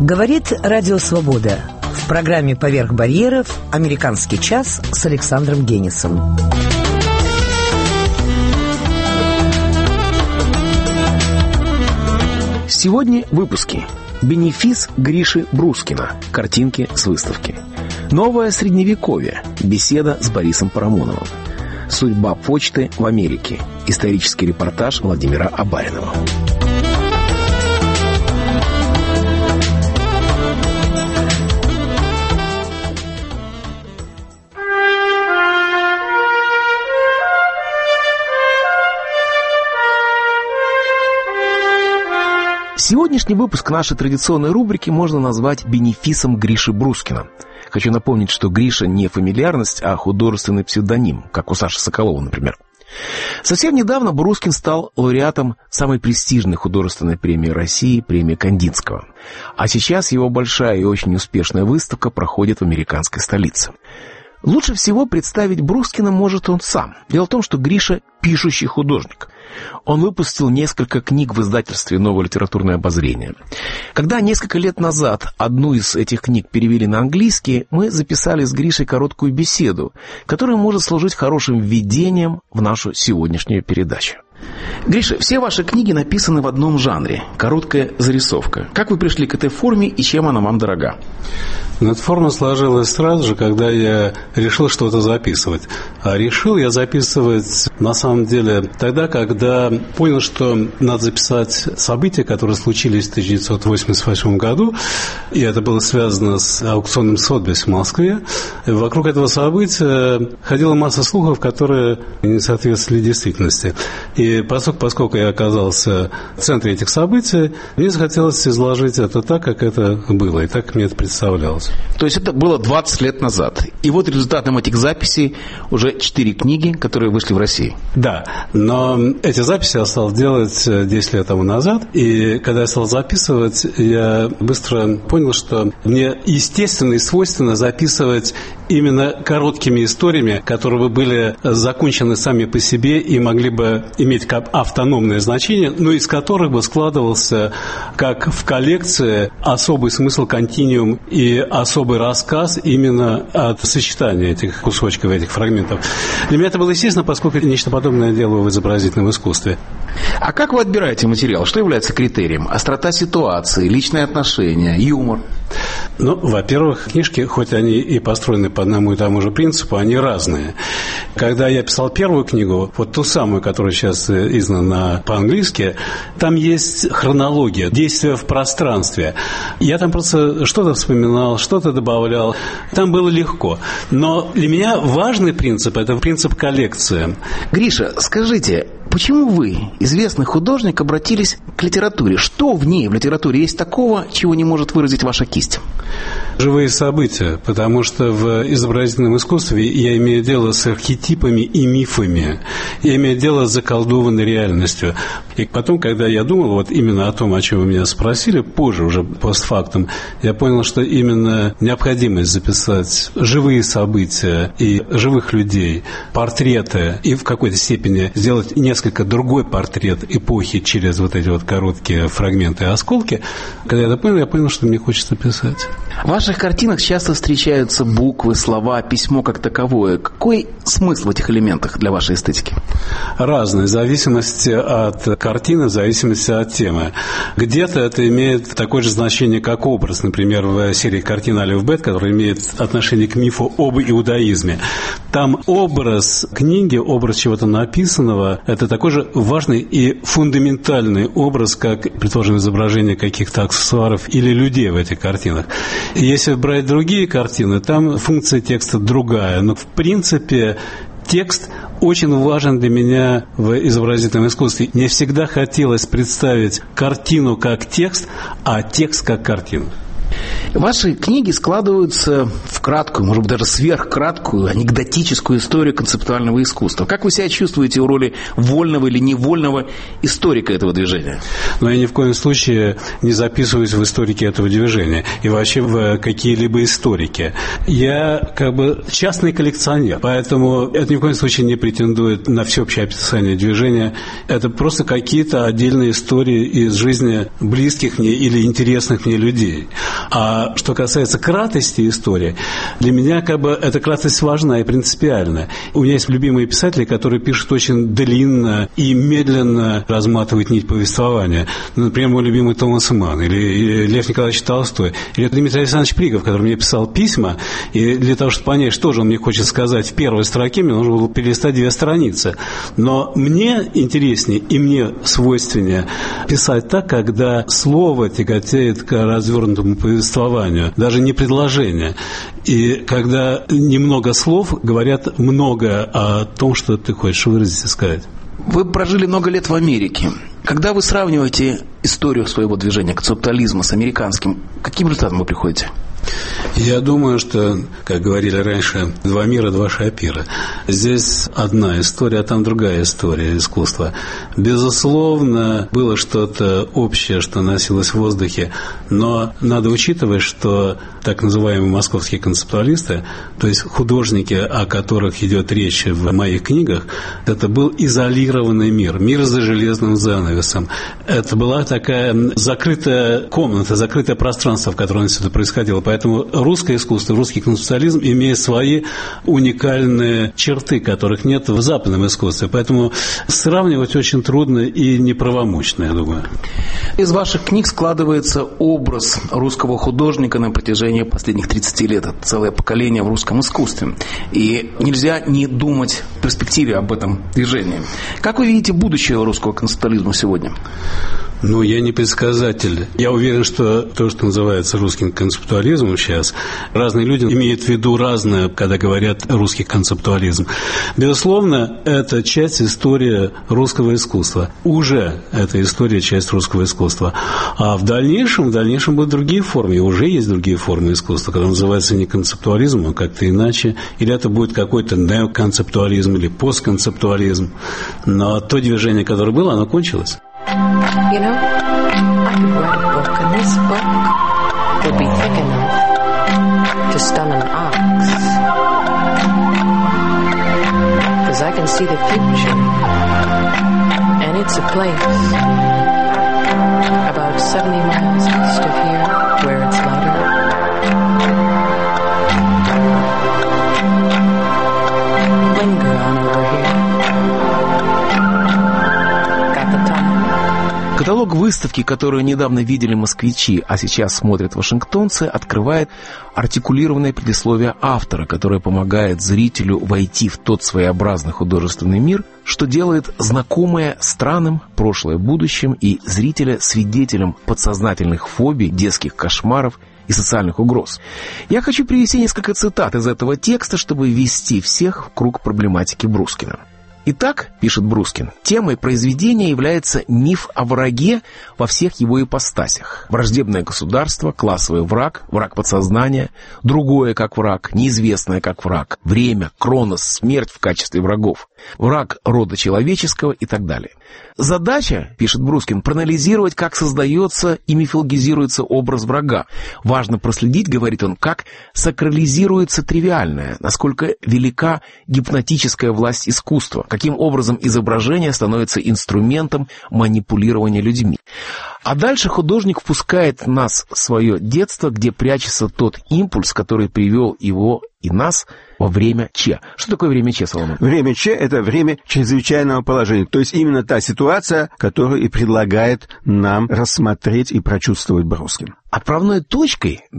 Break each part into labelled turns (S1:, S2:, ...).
S1: Говорит Радио Свобода. В программе «Поверх барьеров» «Американский час» с Александром Генисом.
S2: Сегодня в выпуске. Бенефис Гриши Брускина. Картинки с выставки. Новое средневековье. Беседа с Борисом Парамоновым. Судьба почты в Америке. Исторический репортаж Владимира Абаринова. Сегодняшний выпуск нашей традиционной рубрики можно назвать «Бенефисом Гриши Брускина». Хочу напомнить, что Гриша не фамильярность, а художественный псевдоним, как у Саши Соколова, например. Совсем недавно Брускин стал лауреатом самой престижной художественной премии России, премии Кандинского. А сейчас его большая и очень успешная выставка проходит в американской столице. Лучше всего представить Брускина может он сам. Дело в том, что Гриша – пишущий художник. Он выпустил несколько книг в издательстве «Новое литературное обозрение». Когда несколько лет назад одну из этих книг перевели на английский, мы записали с Гришей короткую беседу, которая может служить хорошим введением в нашу сегодняшнюю передачу. Гриша, все ваши книги написаны в одном жанре – короткая зарисовка. Как вы пришли к этой форме и чем она вам дорога?
S3: Эта форма сложилась сразу же, когда я решил что-то записывать. А решил я записывать, на самом деле, тогда, когда понял, что надо записать события, которые случились в 1988 году, и это было связано с аукционом Сотбис в Москве. И вокруг этого события ходила масса слухов, которые не соответствовали действительности. И поскольку я оказался в центре этих событий, мне захотелось изложить это так, как это было, и так, как мне это представлялось.
S2: То есть это было 20 лет назад. И вот результатом этих записей уже 4 книги, которые вышли в России.
S3: Да, но эти записи я стал делать 10 лет тому назад. И когда я стал записывать, я быстро понял, что мне естественно и свойственно записывать именно короткими историями, которые бы были закончены сами по себе и могли бы иметь как автономное значение, но из которых бы складывался, как в коллекции, особый смысл, континуум и особый рассказ именно от сочетания этих кусочков, этих фрагментов. Для меня это было естественно, поскольку нечто подобное делаю в изобразительном искусстве.
S2: А как вы отбираете материал? Что является критерием? Острота ситуации, личные отношения, юмор?
S3: Ну, во-первых, книжки, хоть они и построены по одному и тому же принципу, они разные. Когда я писал первую книгу, вот ту самую, которая сейчас издана по-английски, там есть хронология, действия в пространстве. Я там просто что-то вспоминал, что-то добавлял. Там было легко. Но для меня важный принцип – это принцип коллекции.
S2: Гриша, скажите, почему вы, известный художник, обратились к литературе? Что в ней, в литературе, есть такого, чего не может выразить ваша кисть?
S3: Живые события, потому что в изобразительном искусстве я имею дело с архетипами и мифами. Я имею дело с заколдованной реальностью. И потом, когда я думал вот именно о том, о чем вы меня спросили, позже, уже постфактум, я понял, что именно необходимость записать живые события и живых людей, портреты, и в какой-то степени сделать несколько другой портрет эпохи через вот эти вот короткие фрагменты и осколки, когда я это понял, я понял, что мне хочется писать.
S2: В ваших картинах часто встречаются буквы, слова, письмо как таковое. Какой смысл в этих элементах для вашей эстетики?
S3: Разный, в зависимости от картины, в зависимости от темы. Где-то это имеет такое же значение, как образ. Например, в серии картин «Алиф Бет», которая имеет отношение к мифу об иудаизме. Там образ книги, образ чего-то написанного, это такой же важный и фундаментальный образ, как, предположим, изображение каких-то аксессуаров или людей в этих картинах. И если брать другие картины, там функция текста другая. Но, в принципе, текст очень важен для меня в изобразительном искусстве. Мне всегда хотелось представить картину как текст, а текст как картину.
S2: Ваши книги складываются в краткую, может быть, даже сверхкраткую, анекдотическую историю концептуального искусства. Как вы себя чувствуете в роли вольного или невольного историка этого движения?
S3: Но я ни в коем случае не записываюсь в историки этого движения и вообще в какие-либо историки. Я частный коллекционер, поэтому это ни в коем случае не претендует на всеобщее описание движения. Это просто какие-то отдельные истории из жизни близких мне или интересных мне людей. А что касается кратости истории, для меня эта кратость важна и принципиальна. У меня есть любимые писатели, которые пишут очень длинно и медленно разматывают нить повествования. Например, мой любимый Томас Манн, или Лев Николаевич Толстой, или Дмитрий Александрович Пригов, который мне писал письма, и для того, чтобы понять, что же он мне хочет сказать в первой строке, мне нужно было перелистать 2 страницы. Но мне интереснее и мне свойственнее писать так, когда слово тяготеет к развернутому повествованию, даже не предложение. И когда немного слов говорят много о том, что ты хочешь выразить и сказать.
S2: Вы прожили много лет в Америке. Когда вы сравниваете историю своего движения, концептуализма с американским, к каким результатам вы приходите?
S3: Я думаю, что, как говорили раньше, 2 мира, 2 шапира. Здесь одна история, а там другая история искусства. Безусловно, было что-то общее, что носилось в воздухе, но надо учитывать, что так называемые московские концептуалисты, то есть художники, о которых идет речь в моих книгах, это был изолированный мир, мир за железным занавесом. Это была такая закрытая комната, закрытое пространство, в котором все это происходило. Поэтому русское искусство, русский концептуализм имеет свои уникальные черты, которых нет в западном искусстве. Поэтому сравнивать очень трудно и неправомочно, я думаю.
S2: Из ваших книг складывается образ русского художника на протяжении последних 30 лет. Это целое поколение в русском искусстве. И нельзя не думать в перспективе об этом движении. Как вы видите будущее русского концептуализма сегодня?
S3: Я не предсказатель. Я уверен, что то, что называется русским концептуализмом сейчас, разные люди имеют в виду разное, когда говорят русский концептуализм. Безусловно, это часть истории русского искусства. Уже эта история часть русского искусства. А в дальнейшем будут другие формы. И уже есть другие формы искусства, которые называются не концептуализмом, а как-то иначе. Или это будет какой-то неоконцептуализм или постконцептуализм. Но то движение, которое было, оно кончилось.
S4: You know, I could write a book, and this book would be thick enough to stun an ox. 'Cause I can see the future, and it's a place about 70 miles east of here, where it's lighter. Linger on over here.
S2: Каталог выставки, которую недавно видели москвичи, а сейчас смотрят вашингтонцы, открывает артикулированное предисловие автора, которое помогает зрителю войти в тот своеобразный художественный мир, что делает знакомое странным прошлое будущим и зрителя свидетелем подсознательных фобий, детских кошмаров и социальных угроз. Я хочу привести несколько цитат из этого текста, чтобы ввести всех в круг проблематики Брускина. Итак, пишет Брускин, темой произведения является миф о враге во всех его ипостасях. Враждебное государство, классовый враг, враг подсознания, другое как враг, неизвестное как враг, время, Кронос, смерть в качестве врагов, враг рода человеческого и так далее. Задача, пишет Брускин, проанализировать, как создается и мифологизируется образ врага. Важно проследить, говорит он, как сакрализируется тривиальное, насколько велика гипнотическая власть искусства, каким образом изображение становится инструментом манипулирования людьми. А дальше художник впускает нас в свое детство, где прячется тот импульс, который привел его и нас во время Че. Что такое время Че, Соломон?
S5: Время Че – это время чрезвычайного положения. То есть именно та ситуация, которую и предлагает нам рассмотреть и прочувствовать Брускин.
S2: Отправной точкой для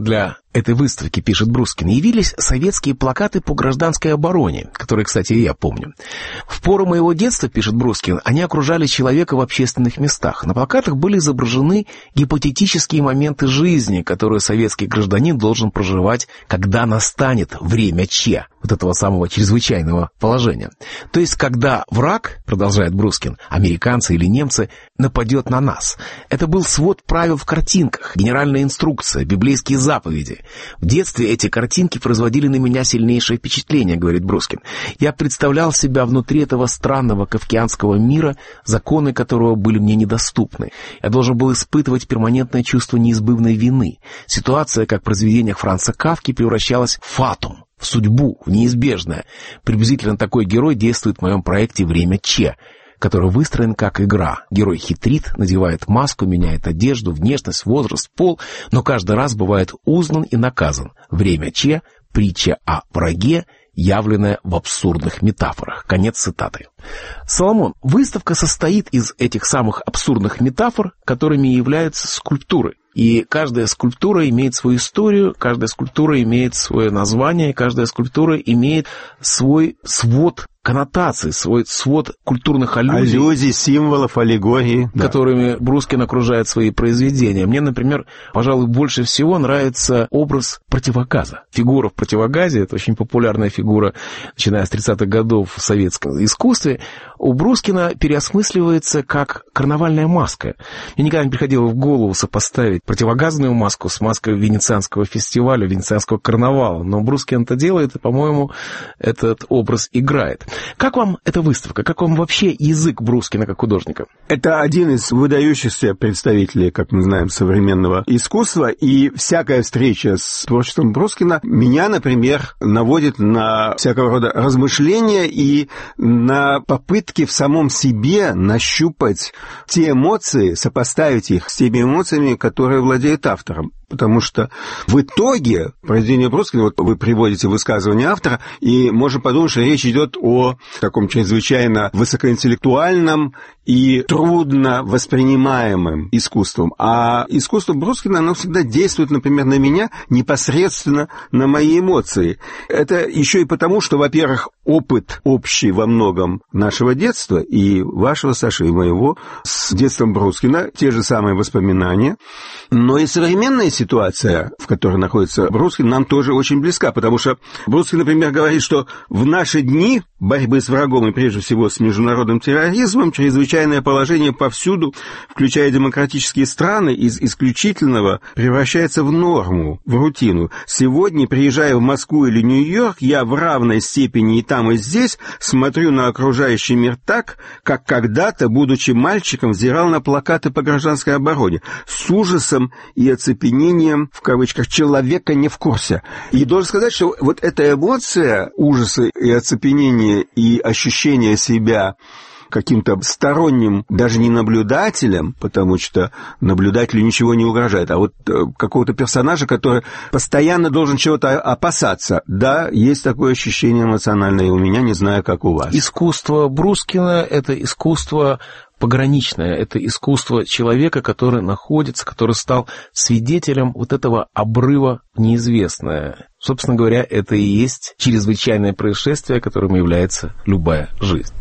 S2: этой выставки, пишет Брускин, явились советские плакаты по гражданской обороне, которые, кстати, и я помню. В пору моего детства, пишет Брускин, они окружали человека в общественных местах. На плакатах были изображены гипотетические моменты жизни, которые советский гражданин должен проживать, когда настанет время Че, вот этого самого чрезвычайного положения. То есть, когда враг, продолжает Брускин, американцы или немцы, нападет на нас. Это был свод правил в картинках, генеральная инструкция, библейские заповеди. В детстве эти картинки производили на меня сильнейшее впечатление, говорит Брускин. Я представлял себя внутри этого странного кафкианского мира, законы которого были мне недоступны. Я должен был испытывать перманентное чувство неизбывной вины. Ситуация, как в произведениях Франца Кафки, превращалась в фатум, в судьбу, в неизбежное. Приблизительно такой герой действует в моем проекте «Время Че», который выстроен как игра. Герой хитрит, надевает маску, меняет одежду, внешность, возраст, пол, но каждый раз бывает узнан и наказан. «Время Че» — притча о враге, явленная в абсурдных метафорах. Конец цитаты. Соломон, выставка состоит из этих самых абсурдных метафор, которыми являются скульптуры. И каждая скульптура имеет свою историю, каждая скульптура имеет свое название, каждая скульптура имеет свой свод коннотаций, свой свод культурных аллюзий.
S5: Аллюзий, символов, аллегорий.
S2: Которыми Брускин окружает свои произведения. Мне, например, пожалуй, больше всего нравится образ противогаза. Фигура в противогазе — это очень популярная фигура, начиная с 30-х годов в советском искусстве. У Брускина переосмысливается как карнавальная маска. Мне никогда не приходило в голову сопоставить противогазную маску с маской Венецианского фестиваля, Венецианского карнавала. Но Брускин это делает, и, по-моему, этот образ играет. Как вам эта выставка? Как вам вообще язык Брускина как художника?
S5: Это один из выдающихся представителей, как мы знаем, современного искусства, и всякая встреча с творчеством Брускина меня, например, наводит на всякого рода размышления и на попытки в самом себе нащупать те эмоции, сопоставить их с теми эмоциями, которые владеет автором. Потому что в итоге произведение Брускина, вот вы приводите высказывание автора, и можно подумать, что речь идет о таком чрезвычайно высокоинтеллектуальном и трудно воспринимаемым искусством. А искусство Брускина, оно всегда действует, например, на меня непосредственно на мои эмоции. Это еще и потому, что, во-первых, опыт общий во многом нашего детства, и вашего, Саши, и моего, с детством Брускина, те же самые воспоминания, но и современная ситуация, в которой находится Брускин, нам тоже очень близка, потому что Брускин, например, говорит, что в наши дни борьбы с врагом и прежде всего с международным терроризмом чрезвычайное положение повсюду, включая демократические страны, из исключительного превращается в норму, в рутину. Сегодня, приезжая в Москву или Нью-Йорк, я в равной степени и там, и здесь смотрю на окружающий мир так, как когда-то, будучи мальчиком, взирал на плакаты по гражданской обороне, с ужасом и оцепенением, в кавычках, человека не в курсе. И должен сказать, что вот эта эмоция ужаса и оцепенения и ощущение себя каким-то сторонним, даже не наблюдателем, потому что наблюдателю ничего не угрожает, а вот какого-то персонажа, который постоянно должен чего-то опасаться. Да, есть такое ощущение эмоциональное и у меня, не знаю, как у вас.
S2: Искусство Брускина — это искусство пограничное, это искусство человека, который находится, который стал свидетелем вот этого обрыва в неизвестное. Собственно говоря, это и есть чрезвычайное происшествие, которым является любая жизнь.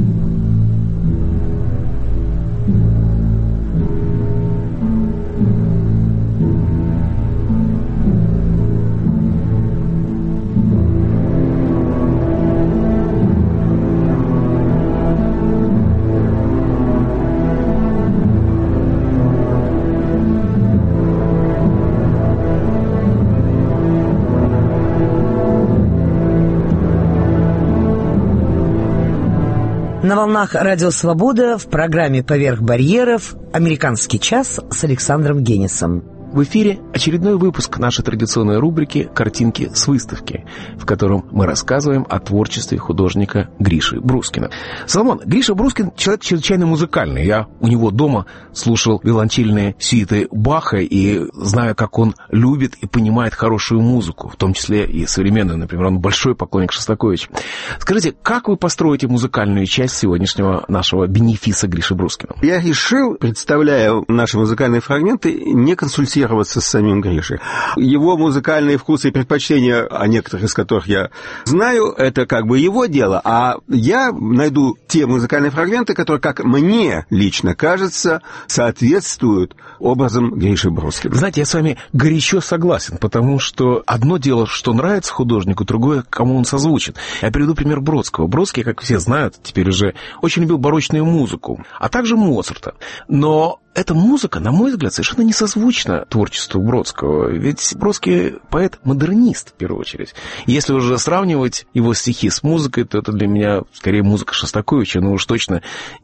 S1: На волнах Радио Свобода в программе «Поверх барьеров» «Американский час» с Александром Генисом.
S2: В эфире очередной выпуск нашей традиционной рубрики «Картинки с выставки», в котором мы рассказываем о творчестве художника Гриши Брускина. Соломон, Гриша Брускин — человек чрезвычайно музыкальный. Я у него дома слушал виолончельные сюиты Баха и знаю, как он любит и понимает хорошую музыку, в том числе и современную. Например, он большой поклонник Шостаковича. Скажите, как вы построите музыкальную часть сегодняшнего нашего бенефиса Гриши Брускина?
S5: Я решил, представляя наши музыкальные фрагменты, не консультировать ассоциироваться с самим Гришей. Его музыкальные вкусы и предпочтения, о некоторых из которых я знаю, это как бы его дело, а я найду те музыкальные фрагменты, которые, как мне лично кажется, соответствуют образом Гриши Брускина.
S2: Знаете, я с вами горячо согласен, потому что одно дело, что нравится художнику, другое, кому он созвучен. Я приведу пример Бродского. Бродский, как все знают, теперь уже очень любил барочную музыку, а также Моцарта. Но эта музыка, на мой взгляд, совершенно не созвучна творчеству Бродского. Ведь Бродский поэт-модернист, в первую очередь. Если уже сравнивать его стихи с музыкой, то это для меня скорее музыка Шостаковича, но уж точно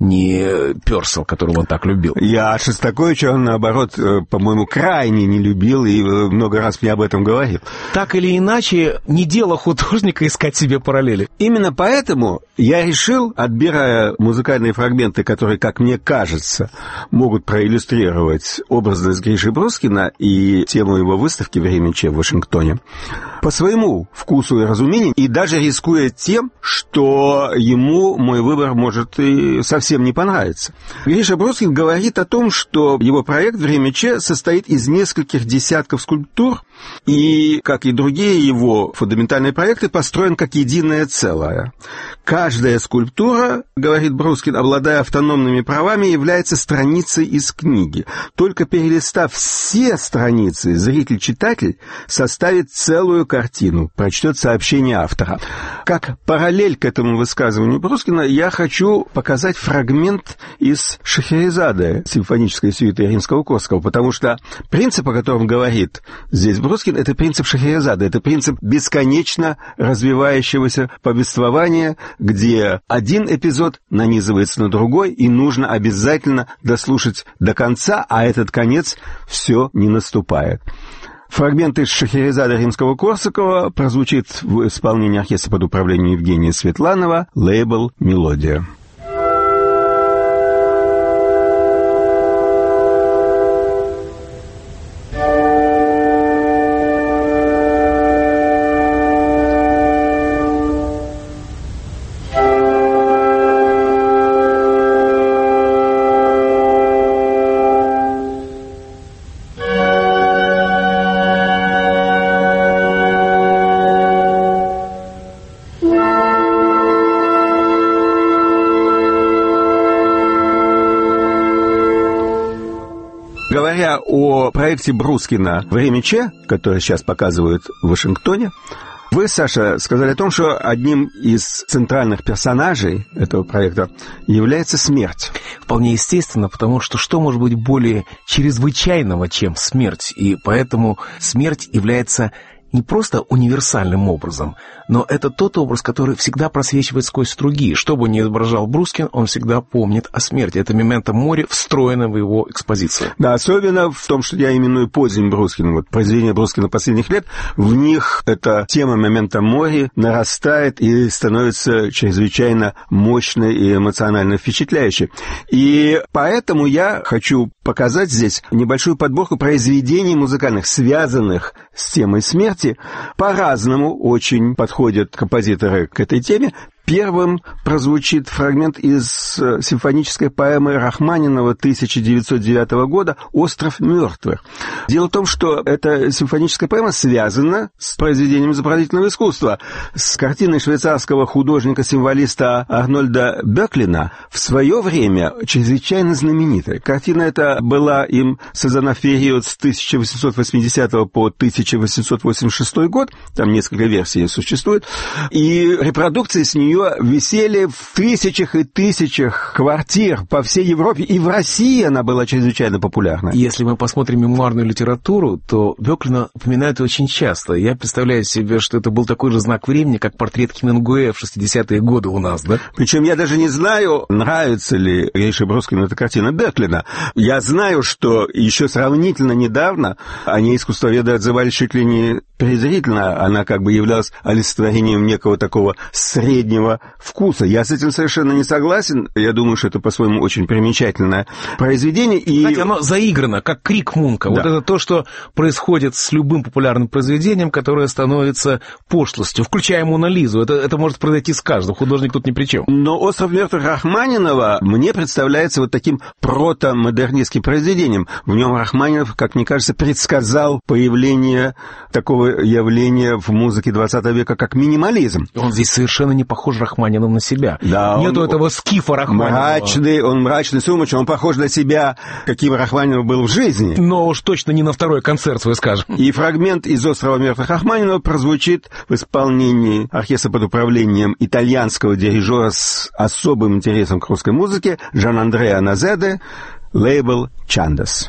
S2: не Пёрсел, которого он так любил.
S5: Я Шостаковича, он, наоборот, по-моему, крайне не любил и много раз мне об этом говорил.
S2: Так или иначе, не дело художника искать себе параллели.
S5: Именно поэтому я решил, отбирая музыкальные фрагменты, которые, как мне кажется, могут проиллюстрировать образность Гриши Брускина и тему его выставки «Время Че» в Вашингтоне, по своему вкусу и разумению, и даже рискуя тем, что ему мой выбор может и совсем не понравиться. Гриша Брускин говорит о том, что его проект «Время Че» состоит из нескольких десятков скульптур, и, как и другие его фундаментальные проекты, построен как единое целое. Каждая скульптура, говорит Брускин, обладая автономными правами, является страницей из книги. Только перелистав все страницы, зритель-читатель составит целую картину, прочтет сообщение автора. Как параллель к этому высказыванию Брускина, я хочу показать фрагмент из «Шахерезады», симфонической сюиты Римского-Корсакова, потому что принцип, о котором говорит здесь Брускин, это принцип Шахерезады, это принцип бесконечно развивающегося повествования, где один эпизод нанизывается на другой, и нужно обязательно дослушать до конца, а этот конец все не наступает. Фрагмент из «Шахерезады» Римского-Корсакова прозвучит в исполнении оркестра под управлением Евгения Светланова, лейбл «Мелодия». Говоря о проекте Брускина «Время Че», который сейчас показывают в Вашингтоне, вы, Саша, сказали о том, что одним из центральных персонажей этого проекта является смерть.
S2: Вполне естественно, потому что может быть более чрезвычайного, чем смерть, и поэтому смерть является не просто универсальным образом, но это тот образ, который всегда просвечивает сквозь другие. Что бы ни изображал Брускин, он всегда помнит о смерти. Это мементо море, встроено в его экспозицию.
S5: Да, особенно в том, что я именую поздним Брускиным. Вот произведения Брускина последних лет, в них эта тема мементо море нарастает и становится чрезвычайно мощной и эмоционально впечатляющей. И поэтому я хочу показать здесь небольшую подборку произведений музыкальных, связанных с темой смерти. По-разному очень подходят композиторы к этой теме. Первым прозвучит фрагмент из симфонической поэмы Рахманинова 1909 года «Остров мертвых». Дело в том, что эта симфоническая поэма связана с произведением изобразительного искусства, с картиной швейцарского художника-символиста Арнольда Бёклина, в свое время чрезвычайно знаменитой. Картина эта была им создана в период с 1880 по 1886 год, там несколько версий существует, и репродукции с нее висели в тысячах и тысячах квартир по всей Европе, и в России она была чрезвычайно популярна.
S2: Если мы посмотрим мемуарную литературу, то Бёклина упоминают очень часто. Я представляю себе, что это был такой же знак времени, как портрет Хемингуэя в 60-е годы у нас, да?
S5: Причем я даже не знаю, нравится ли Грише Брускину эта картина Бёклина. Я знаю, что еще сравнительно недавно о ней искусствоведы отзывались чуть ли не презрительно. Она как бы являлась олицетворением некого такого среднего музыкального вкуса. Я с этим совершенно не согласен. Я думаю, что это по-своему очень примечательное произведение. И...
S2: Кстати, оно заиграно, как крик Мунка. Да. Вот это то, что происходит с любым популярным произведением, которое становится пошлостью, включая Мону Лизу. Это может произойти с каждым. Художник тут ни при чем.
S5: Но «Остров мертвых» Рахманинова мне представляется вот таким протомодернистским произведением. В нем Рахманинов, как мне кажется, предсказал появление такого явления в музыке 20 века, как минимализм.
S2: Он здесь совершенно не похож Рахманинов на себя.
S5: Да,
S2: нету этого скифа Рахманинова.
S5: Он мрачный, сумрачный, он похож на себя, каким Рахманинов был в жизни.
S2: Но уж точно не на второй концерт свой, скажем.
S5: И фрагмент из «Острова мертвых» Рахманинова прозвучит в исполнении оркестра под управлением итальянского дирижера с особым интересом к русской музыке Жан-Андреа Назеде, лейбл «Чандас».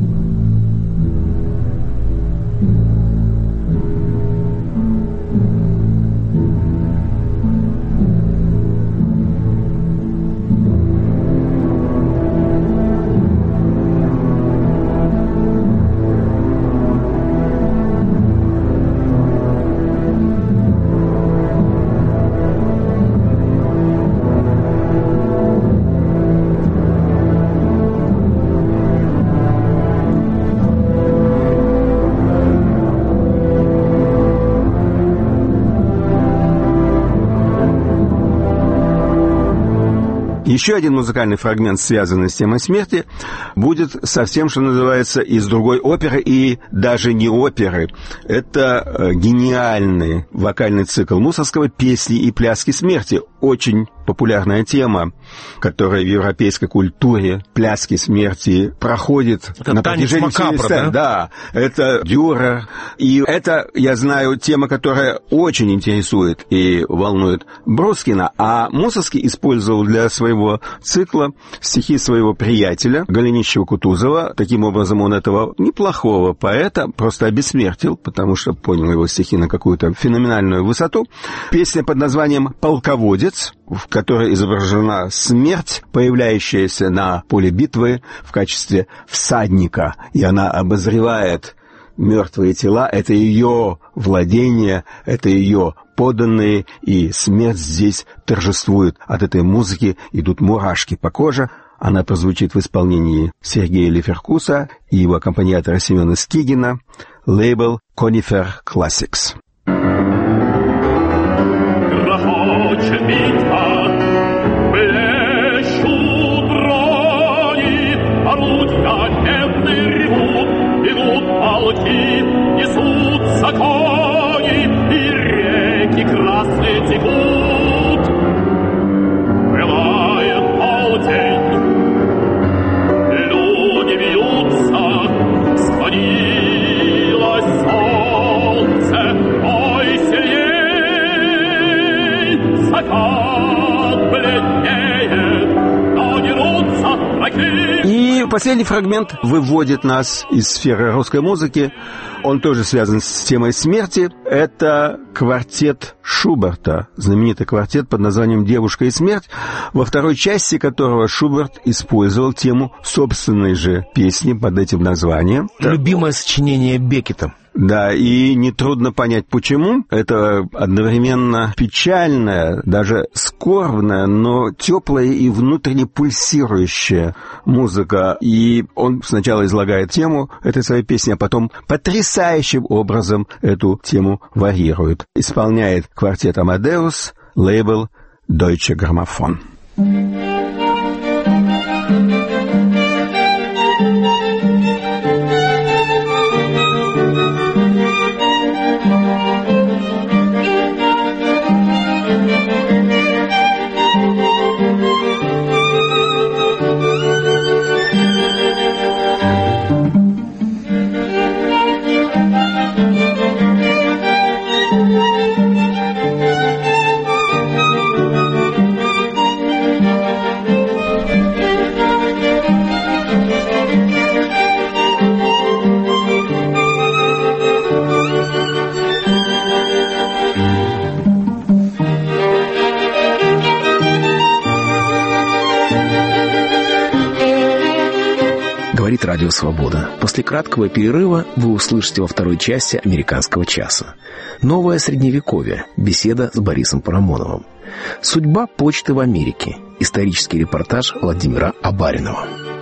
S5: Еще один музыкальный фрагмент, связанный с темой смерти, будет совсем, что называется, из другой оперы, и даже не оперы. Это гениальный вокальный цикл Мусоргского «Песни и пляски смерти». Очень популярная тема, которая в европейской культуре пляски смерти проходит
S2: это
S5: на
S2: танец
S5: протяжении
S2: макабра,
S5: всей сцены. Да, это Дюрер. И это, я знаю, тема, которая очень интересует и волнует Брускина. А Мусоргский использовал для своего цикла стихи своего приятеля Голенищева-Кутузова. Таким образом, он этого неплохого поэта просто обессмертил, потому что понял его стихи на какую-то феноменальную высоту. Песня под названием «Полководец», в которой изображена смерть, появляющаяся на поле битвы в качестве всадника, и она обозревает мертвые тела. Это ее владение, это ее подданные, и смерть здесь торжествует. От этой музыки идут мурашки по коже. Она прозвучит в исполнении Сергея Леферкуса и его аккомпаниатора Семена Скигина, лейбл Conifer Classics.
S6: Несутся кони, и реки красные текут. Пылает полдень, люди бьются, склонилось солнце, ой, сильней, закат бледнеет, но дерутся враги.
S5: И последний фрагмент выводит нас из сферы русской музыки. Он тоже связан с темой смерти. Это квартет Шуберта, знаменитый квартет под названием «Девушка и смерть», во второй части которого Шуберт использовал тему собственной же песни под этим названием.
S2: Любимое сочинение Беккета.
S5: Да, и нетрудно понять, почему. Это одновременно печальная, даже скорбная, но теплая и внутренне пульсирующая музыка. И он сначала излагает тему этой своей песни, а потом потрясающим образом эту тему варьирует. Исполняет квартет «Амадеус», лейбл Deutsche Grammophon.
S2: говорит Радио Свобода. После краткого перерыва вы услышите во второй части «Американского часа». Новое Средневековье. Беседа с Борисом Парамоновым. Судьба почты в Америке. Исторический репортаж Владимира Абаринова.